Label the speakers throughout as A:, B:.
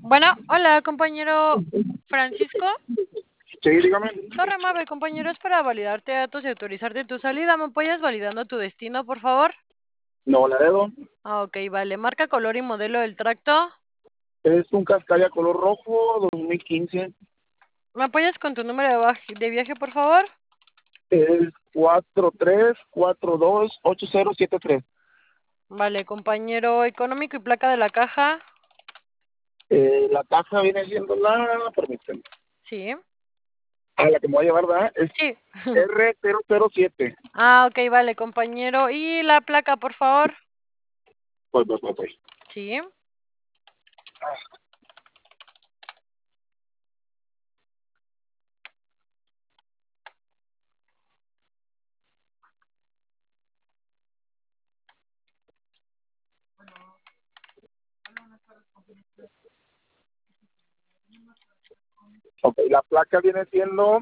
A: Bueno, hola, compañero Francisco.
B: Sí, dígame.
A: Torre amable, compañero, es para validarte datos y autorizarte tu salida. ¿Me apoyas validando tu destino, por favor?
B: No, Laredo.
A: Ok, vale. Marca, color y modelo del tracto.
B: Es un Cascadia color rojo 2015.
A: ¿Me apoyas con tu número de viaje, por favor?
B: Es 43428073.
A: Vale, compañero económico y placa de la caja.
B: La caja viene siendo permíteme.
A: Sí,
B: La que me voy a llevar, ¿verdad? Es
A: sí.
B: R007.
A: Ok, vale, compañero. ¿Y la placa, por favor?
B: Pues.
A: Sí.
B: Ok, la placa viene siendo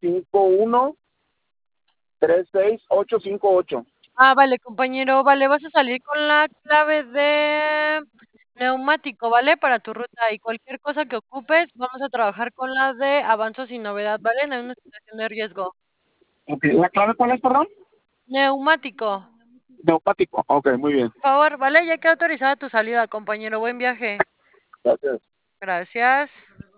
B: 5136858.
A: Vale, compañero, vale, vas a salir con la clave de neumático, ¿vale? Para tu ruta y cualquier cosa que ocupes, vamos a trabajar con la de avanzo sin novedad, ¿vale? No hay una situación de riesgo.
B: Ok, ¿la clave cuál es, perdón?
A: Neumático,
B: Neopático. Ok, muy bien.
A: por favor, ¿vale? Ya queda autorizada tu salida, compañero. Buen viaje.
B: Gracias.
A: Gracias.